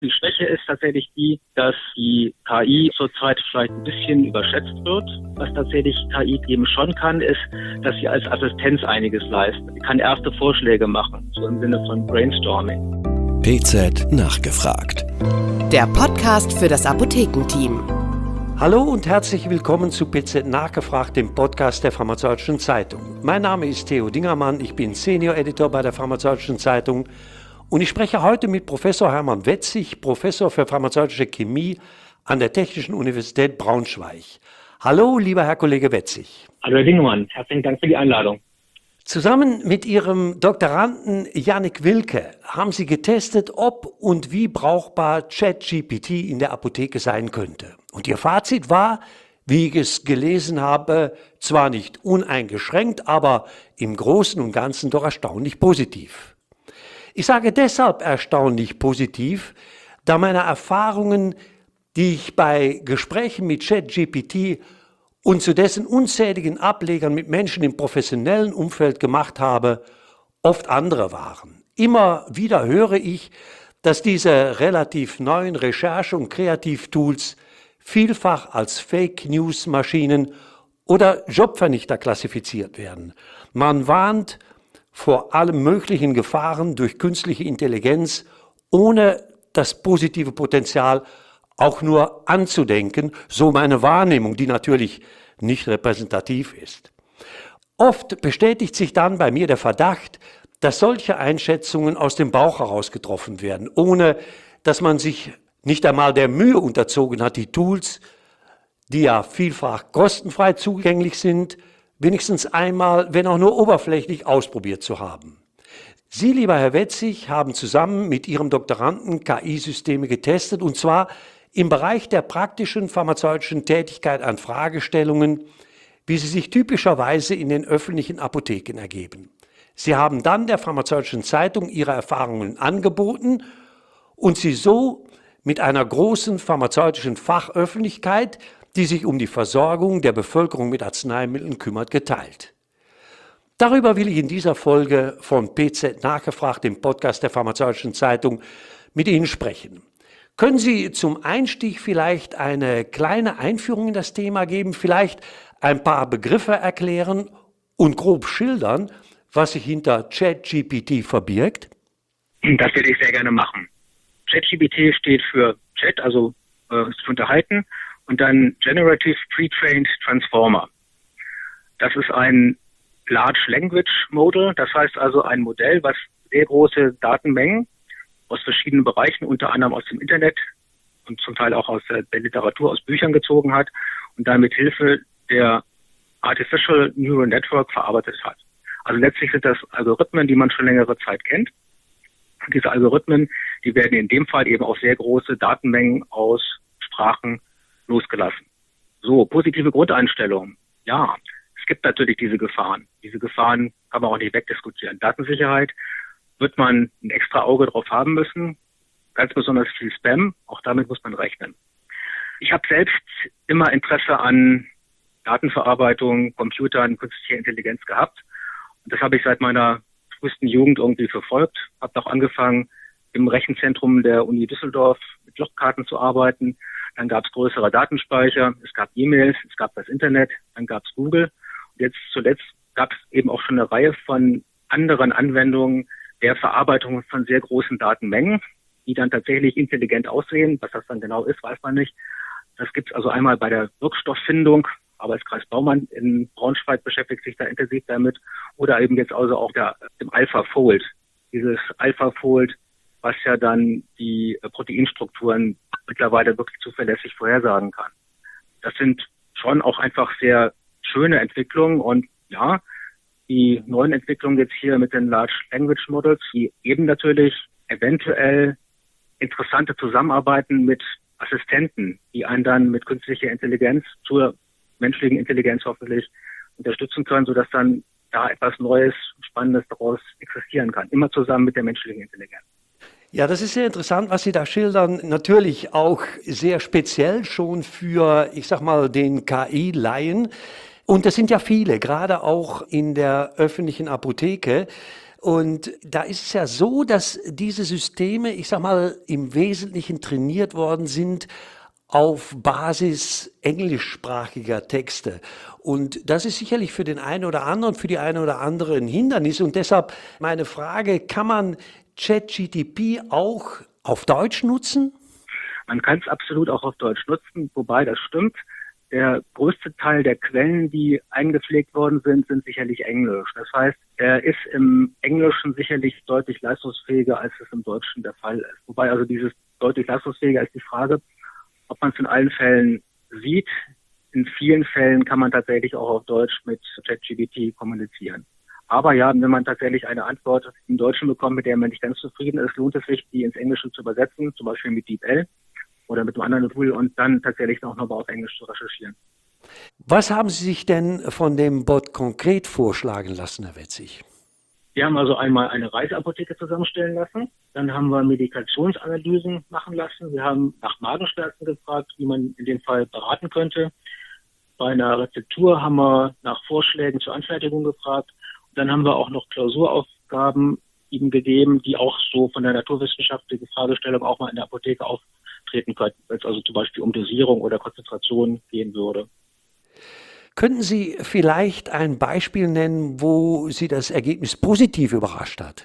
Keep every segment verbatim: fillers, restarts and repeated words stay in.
Die Schwäche ist tatsächlich die, dass die K I zurzeit vielleicht ein bisschen überschätzt wird. Was tatsächlich K I eben schon kann, ist, dass sie als Assistenz einiges leistet. Sie kann erste Vorschläge machen, so im Sinne von Brainstorming. P Z nachgefragt. Der Podcast für das Apothekenteam. Hallo und herzlich willkommen zu P Z nachgefragt, dem Podcast der Pharmazeutischen Zeitung. Mein Name ist Theo Dingermann, ich bin Senior Editor bei der Pharmazeutischen Zeitung und ich spreche heute mit Professor Hermann Wetzig, Professor für pharmazeutische Chemie an der Technischen Universität Braunschweig. Hallo, lieber Herr Kollege Wetzig. Hallo Herr Dingermann, herzlichen Dank für die Einladung. Zusammen mit Ihrem Doktoranden Jannik Wilke haben Sie getestet, ob und wie brauchbar ChatGPT in der Apotheke sein könnte. Und Ihr Fazit war, wie ich es gelesen habe, zwar nicht uneingeschränkt, aber im Großen und Ganzen doch erstaunlich positiv. Ich sage deshalb erstaunlich positiv, da meine Erfahrungen, die ich bei Gesprächen mit ChatGPT und zu dessen unzähligen Ablegern mit Menschen im professionellen Umfeld gemacht habe, oft andere waren. Immer wieder höre ich, dass diese relativ neuen Recherche- und Kreativtools vielfach als Fake-News-Maschinen oder Jobvernichter klassifiziert werden. Man warnt vor allen möglichen Gefahren durch künstliche Intelligenz, ohne das positive Potenzial auch nur anzudenken, so meine Wahrnehmung, die natürlich nicht repräsentativ ist. Oft bestätigt sich dann bei mir der Verdacht, dass solche Einschätzungen aus dem Bauch heraus getroffen werden, ohne dass man sich nicht einmal der Mühe unterzogen hat, die Tools, die ja vielfach kostenfrei zugänglich sind, wenigstens einmal, wenn auch nur oberflächlich, ausprobiert zu haben. Sie, lieber Herr Wetzig, haben zusammen mit Ihrem Doktoranden K I-Systeme getestet, und zwar im Bereich der praktischen pharmazeutischen Tätigkeit an Fragestellungen, wie sie sich typischerweise in den öffentlichen Apotheken ergeben. Sie haben dann der Pharmazeutischen Zeitung Ihre Erfahrungen angeboten und sie so mit einer großen pharmazeutischen Fachöffentlichkeit, die sich um die Versorgung der Bevölkerung mit Arzneimitteln kümmert, geteilt. Darüber will ich in dieser Folge von P Z nachgefragt, dem Podcast der Pharmazeutischen Zeitung, mit Ihnen sprechen. Können Sie zum Einstieg vielleicht eine kleine Einführung in das Thema geben, vielleicht ein paar Begriffe erklären und grob schildern, was sich hinter ChatGPT verbirgt? Das werde ich sehr gerne machen. ChatGPT steht für Chat, also äh, zu unterhalten, und dann Generative Pre-Trained Transformer. Das ist ein Large Language Model, das heißt also ein Modell, was sehr große Datenmengen aus verschiedenen Bereichen, unter anderem aus dem Internet und zum Teil auch aus der, der Literatur, aus Büchern gezogen hat und dann mit Hilfe der Artificial Neural Network verarbeitet hat. Also letztlich sind das Algorithmen, die man schon längere Zeit kennt. Und diese Algorithmen, die werden in dem Fall eben auf sehr große Datenmengen aus Sprachen losgelassen. So, positive Grundeinstellungen. Ja, es gibt natürlich diese Gefahren. Diese Gefahren kann man auch nicht wegdiskutieren. Datensicherheit wird man ein extra Auge drauf haben müssen. Ganz besonders viel Spam, auch damit muss man rechnen. Ich habe selbst immer Interesse an Datenverarbeitung, Computern, künstlicher Intelligenz gehabt. Und das habe ich seit meiner frühesten Jugend irgendwie verfolgt. Habe auch angefangen, im Rechenzentrum der Uni Düsseldorf mit Logkarten zu arbeiten. Dann gab es größere Datenspeicher, es gab E-Mails, es gab das Internet, dann gab es Google. Und jetzt zuletzt gab es eben auch schon eine Reihe von anderen Anwendungen der Verarbeitung von sehr großen Datenmengen, die dann tatsächlich intelligent aussehen. Was das dann genau ist, weiß man nicht. Das gibt es also einmal bei der Wirkstofffindung. Arbeitskreis Baumann in Braunschweig beschäftigt sich da intensiv damit. Oder eben jetzt also auch der, dem AlphaFold. Dieses AlphaFold, was ja dann die Proteinstrukturen mittlerweile wirklich zuverlässig vorhersagen kann. Das sind schon auch einfach sehr schöne Entwicklungen und ja, die neuen Entwicklungen jetzt hier mit den Large Language Models, die eben natürlich eventuell interessante Zusammenarbeiten mit Assistenten, die einen dann mit künstlicher Intelligenz zur menschlichen Intelligenz hoffentlich unterstützen können, sodass dann da etwas Neues, Spannendes daraus existieren kann. Immer zusammen mit der menschlichen Intelligenz. Ja, das ist sehr interessant, was Sie da schildern. Natürlich auch sehr speziell schon für, ich sag mal, den K I-Laien. Und das sind ja viele, gerade auch in der öffentlichen Apotheke. Und da ist es ja so, dass diese Systeme, ich sag mal, im Wesentlichen trainiert worden sind auf Basis englischsprachiger Texte. Und das ist sicherlich für den einen oder anderen, für die eine oder andere ein Hindernis. Und deshalb meine Frage, kann man ChatGPT auch auf Deutsch nutzen? Man kann es absolut auch auf Deutsch nutzen, wobei das stimmt. Der größte Teil der Quellen, die eingepflegt worden sind, sind sicherlich Englisch. Das heißt, er ist im Englischen sicherlich deutlich leistungsfähiger, als es im Deutschen der Fall ist. Wobei also dieses deutlich leistungsfähiger ist die Frage, ob man es in allen Fällen sieht. In vielen Fällen kann man tatsächlich auch auf Deutsch mit ChatGPT kommunizieren. Aber ja, wenn man tatsächlich eine Antwort im Deutschen bekommt, mit der man nicht ganz zufrieden ist, lohnt es sich, die ins Englische zu übersetzen, zum Beispiel mit DeepL oder mit einem anderen Tool und dann tatsächlich auch nochmal auf Englisch zu recherchieren. Was haben Sie sich denn von dem Bot konkret vorschlagen lassen, Herr Wetzig? Wir haben also einmal eine Reiseapotheke zusammenstellen lassen. Dann haben wir Medikationsanalysen machen lassen. Wir haben nach Magenschmerzen gefragt, wie man in dem Fall beraten könnte. Bei einer Rezeptur haben wir nach Vorschlägen zur Anfertigung gefragt. Und dann haben wir auch noch Klausuraufgaben ihm gegeben, die auch so von der naturwissenschaftlichen Fragestellung auch mal in der Apotheke auftreten könnten, wenn es also zum Beispiel um Dosierung oder Konzentration gehen würde. Könnten Sie vielleicht ein Beispiel nennen, wo Sie das Ergebnis positiv überrascht hat?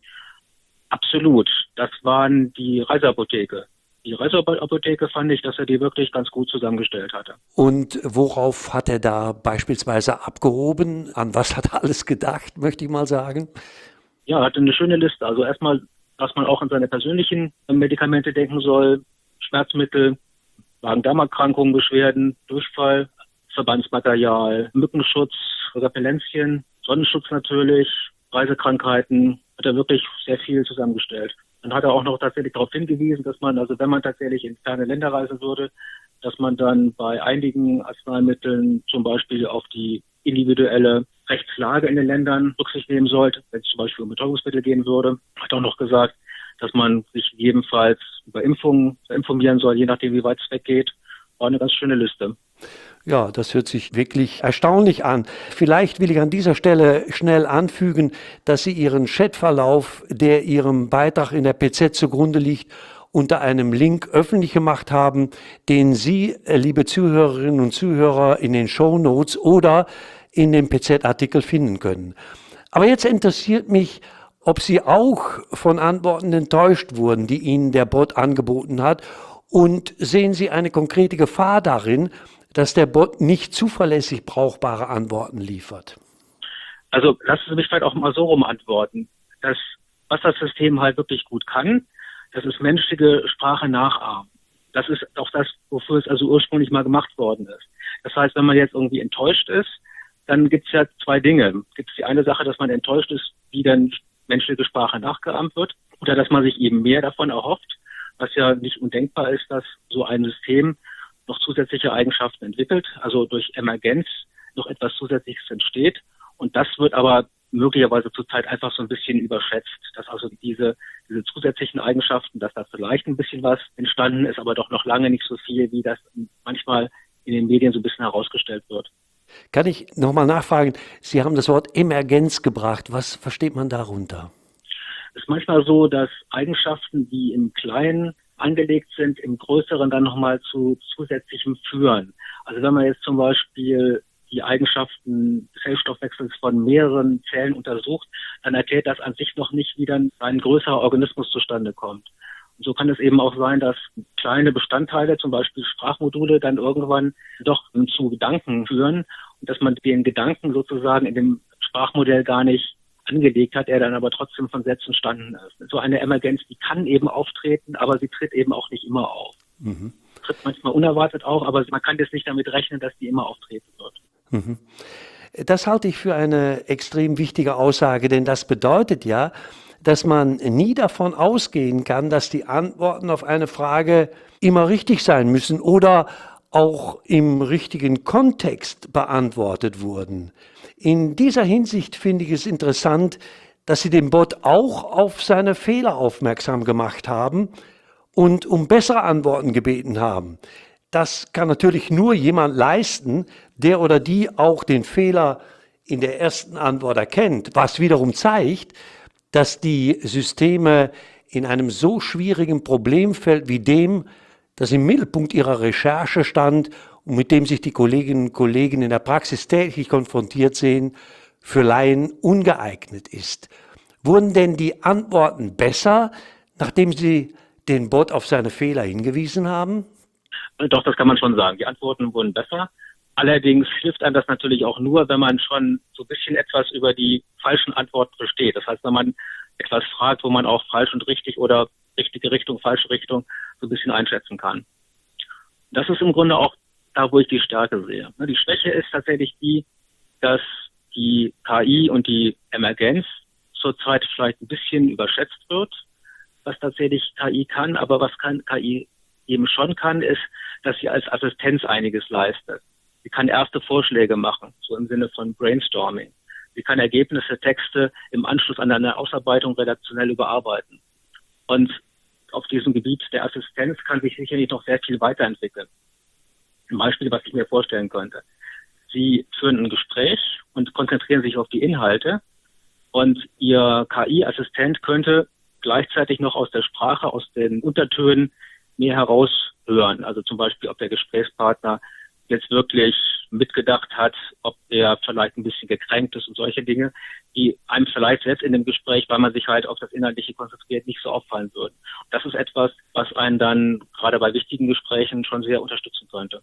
Absolut. Das waren die Reiseapotheke. Die Reiseapotheke fand ich, dass er die wirklich ganz gut zusammengestellt hatte. Und worauf hat er da beispielsweise abgehoben? An was hat er alles gedacht, möchte ich mal sagen? Ja, er hatte eine schöne Liste. Also erstmal, dass man auch an seine persönlichen Medikamente denken soll. Schmerzmittel, Magen-Darm-Erkrankungen, Beschwerden, Durchfall, Verbandsmaterial, Mückenschutz, Repellenzien, Sonnenschutz natürlich, Reisekrankheiten, hat er wirklich sehr viel zusammengestellt. Dann hat er auch noch tatsächlich darauf hingewiesen, dass man, also wenn man tatsächlich in ferne Länder reisen würde, dass man dann bei einigen Arzneimitteln zum Beispiel auf die individuelle Rechtslage in den Ländern Rücksicht nehmen sollte, wenn es zum Beispiel um Betäubungsmittel gehen würde. Hat auch noch gesagt, dass man sich gegebenenfalls über Impfungen informieren soll, je nachdem, wie weit es weggeht. War eine ganz schöne Liste. Ja, das hört sich wirklich erstaunlich an. Vielleicht will ich an dieser Stelle schnell anfügen, dass Sie Ihren Chatverlauf, der Ihrem Beitrag in der P Z zugrunde liegt, unter einem Link öffentlich gemacht haben, den Sie, liebe Zuhörerinnen und Zuhörer, in den Shownotes oder in dem P Z-Artikel finden können. Aber jetzt interessiert mich, ob Sie auch von Antworten enttäuscht wurden, die Ihnen der Bot angeboten hat, und sehen Sie eine konkrete Gefahr darin, dass der Bot nicht zuverlässig brauchbare Antworten liefert? Also lassen Sie mich vielleicht auch mal so rum antworten. Das, was das System halt wirklich gut kann, das ist menschliche Sprache nachahmen. Das ist auch das, wofür es also ursprünglich mal gemacht worden ist. Das heißt, wenn man jetzt irgendwie enttäuscht ist, dann gibt es ja zwei Dinge. Gibt es die eine Sache, dass man enttäuscht ist, wie dann menschliche Sprache nachgeahmt wird, oder dass man sich eben mehr davon erhofft, was ja nicht undenkbar ist, dass so ein System noch zusätzliche Eigenschaften entwickelt, also durch Emergenz noch etwas Zusätzliches entsteht. Und das wird aber möglicherweise zurzeit einfach so ein bisschen überschätzt, dass also diese, diese zusätzlichen Eigenschaften, dass da vielleicht ein bisschen was entstanden ist, aber doch noch lange nicht so viel, wie das manchmal in den Medien so ein bisschen herausgestellt wird. Kann ich nochmal nachfragen, Sie haben das Wort Emergenz gebracht. Was versteht man darunter? Es ist manchmal so, dass Eigenschaften, die im Kleinen angelegt sind, im Größeren dann nochmal zu zusätzlichem führen. Also wenn man jetzt zum Beispiel die Eigenschaften des Zellstoffwechsels von mehreren Zellen untersucht, dann erklärt das an sich noch nicht, wie dann ein größerer Organismus zustande kommt. Und so kann es eben auch sein, dass kleine Bestandteile, zum Beispiel Sprachmodule, dann irgendwann doch zu Gedanken führen und dass man den Gedanken sozusagen in dem Sprachmodell gar nicht angelegt hat, er dann aber trotzdem von selbst entstanden ist. So eine Emergenz, die kann eben auftreten, aber sie tritt eben auch nicht immer auf. Mhm. Tritt manchmal unerwartet auf, aber man kann jetzt nicht damit rechnen, dass die immer auftreten wird. Mhm. Das halte ich für eine extrem wichtige Aussage, denn das bedeutet ja, dass man nie davon ausgehen kann, dass die Antworten auf eine Frage immer richtig sein müssen oder auch im richtigen Kontext beantwortet wurden. In dieser Hinsicht finde ich es interessant, dass Sie den Bot auch auf seine Fehler aufmerksam gemacht haben und um bessere Antworten gebeten haben. Das kann natürlich nur jemand leisten, der oder die auch den Fehler in der ersten Antwort erkennt, was wiederum zeigt, dass die Systeme in einem so schwierigen Problemfeld wie dem, das im Mittelpunkt ihrer Recherche stand und mit dem sich die Kolleginnen und Kollegen in der Praxis täglich konfrontiert sehen, für Laien ungeeignet ist. Wurden denn die Antworten besser, nachdem Sie den Bot auf seine Fehler hingewiesen haben? Doch, das kann man schon sagen. Die Antworten wurden besser. Allerdings hilft einem das natürlich auch nur, wenn man schon so ein bisschen etwas über die falschen Antworten versteht. Das heißt, wenn man etwas fragt, wo man auch falsch und richtig oder richtige Richtung, falsche Richtung so ein bisschen einschätzen kann. Das ist im Grunde auch da, wo ich die Stärke sehe. Die Schwäche ist tatsächlich die, dass die K I und die Emergenz zurzeit vielleicht ein bisschen überschätzt wird, was tatsächlich K I kann. Aber was kann K I eben schon kann, ist, dass sie als Assistenz einiges leistet. Sie kann erste Vorschläge machen, so im Sinne von Brainstorming. Sie kann Ergebnisse, Texte im Anschluss an eine Ausarbeitung redaktionell überarbeiten. Und auf diesem Gebiet der Assistenz kann sich sicherlich noch sehr viel weiterentwickeln. Ein Beispiel, was ich mir vorstellen könnte. Sie führen ein Gespräch und konzentrieren sich auf die Inhalte. Und Ihr K I-Assistent könnte gleichzeitig noch aus der Sprache, aus den Untertönen mehr heraushören. Also zum Beispiel, ob der Gesprächspartner jetzt wirklich mitgedacht hat, ob er vielleicht ein bisschen gekränkt ist und solche Dinge, die einem vielleicht selbst in dem Gespräch, weil man sich halt auf das Inhaltliche konzentriert, nicht so auffallen würden. Das ist etwas, was einen dann gerade bei wichtigen Gesprächen schon sehr unterstützen könnte.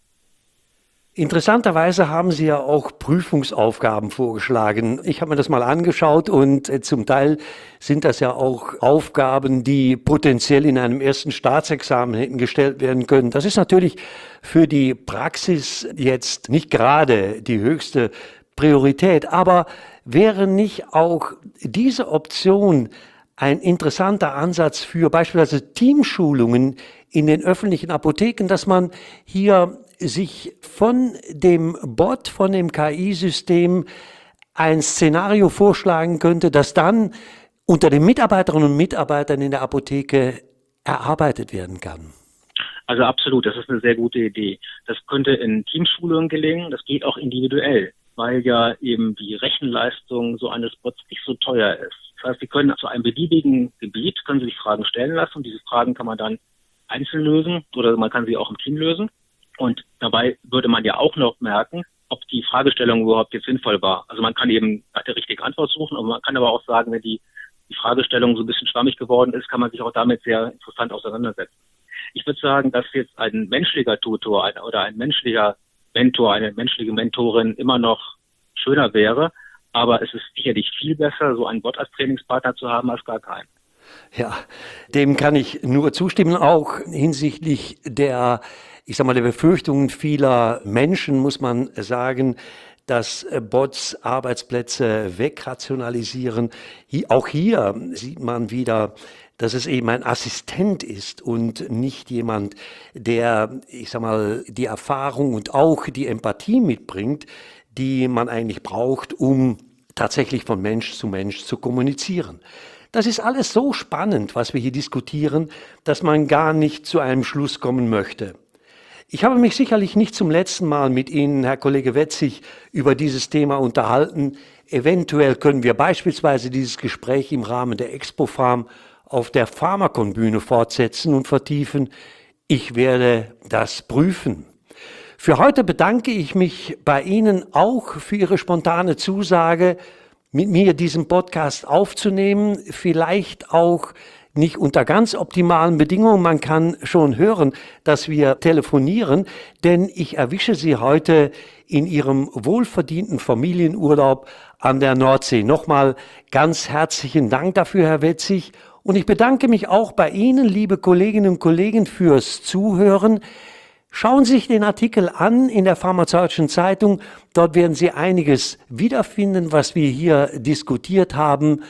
Interessanterweise haben Sie ja auch Prüfungsaufgaben vorgeschlagen. Ich habe mir das mal angeschaut und äh, zum Teil sind das ja auch Aufgaben, die potenziell in einem ersten Staatsexamen hätten gestellt werden können. Das ist natürlich für die Praxis jetzt nicht gerade die höchste Priorität, aber wäre nicht auch diese Option ein interessanter Ansatz für beispielsweise Teamschulungen in den öffentlichen Apotheken, dass man hier sich von dem Bot, von dem K I-System ein Szenario vorschlagen könnte, das dann unter den Mitarbeiterinnen und Mitarbeitern in der Apotheke erarbeitet werden kann. Also absolut, das ist eine sehr gute Idee. Das könnte in Teamschulungen gelingen, das geht auch individuell, weil ja eben die Rechenleistung so eines Bots nicht so teuer ist. Das heißt, Sie können zu einem beliebigen Gebiet, können Sie sich Fragen stellen lassen und diese Fragen kann man dann einzeln lösen oder man kann sie auch im Team lösen. Und dabei würde man ja auch noch merken, ob die Fragestellung überhaupt jetzt sinnvoll war. Also man kann eben nach der richtigen Antwort suchen, und man kann aber auch sagen, wenn die, die Fragestellung so ein bisschen schwammig geworden ist, kann man sich auch damit sehr interessant auseinandersetzen. Ich würde sagen, dass jetzt ein menschlicher Tutor ein, oder ein menschlicher Mentor, eine menschliche Mentorin immer noch schöner wäre, aber es ist sicherlich viel besser, so einen Bot als Trainingspartner zu haben, als gar keinen. Ja, dem kann ich nur zustimmen, auch hinsichtlich der, ich sag mal, der Befürchtungen vieler Menschen muss man sagen, dass Bots Arbeitsplätze wegrationalisieren. Auch hier sieht man wieder, dass es eben ein Assistent ist und nicht jemand, der, ich sag mal, die Erfahrung und auch die Empathie mitbringt, die man eigentlich braucht, um tatsächlich von Mensch zu Mensch zu kommunizieren. Das ist alles so spannend, was wir hier diskutieren, dass man gar nicht zu einem Schluss kommen möchte. Ich habe mich sicherlich nicht zum letzten Mal mit Ihnen, Herr Kollege Wetzig, über dieses Thema unterhalten. Eventuell können wir beispielsweise dieses Gespräch im Rahmen der Expo-Farm auf der Pharmakon-Bühne fortsetzen und vertiefen. Ich werde das prüfen. Für heute bedanke ich mich bei Ihnen auch für Ihre spontane Zusage, mit mir diesen Podcast aufzunehmen, vielleicht auch nicht unter ganz optimalen Bedingungen. Man kann schon hören, dass wir telefonieren, denn ich erwische Sie heute in Ihrem wohlverdienten Familienurlaub an der Nordsee. Nochmal ganz herzlichen Dank dafür, Herr Wetzig. Und ich bedanke mich auch bei Ihnen, liebe Kolleginnen und Kollegen, fürs Zuhören. Schauen Sie sich den Artikel an in der Pharmazeutischen Zeitung. Dort werden Sie einiges wiederfinden, was wir hier diskutiert haben.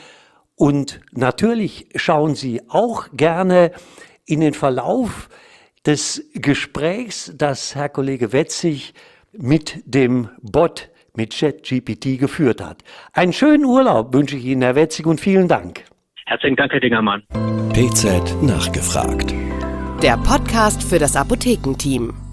Und natürlich schauen Sie auch gerne in den Verlauf des Gesprächs, das Herr Kollege Wetzig mit dem Bot, mit ChatGPT geführt hat. Einen schönen Urlaub wünsche ich Ihnen, Herr Wetzig, und vielen Dank. Herzlichen Dank, Herr Dingermann. P Z nachgefragt. Der Podcast für das Apothekenteam.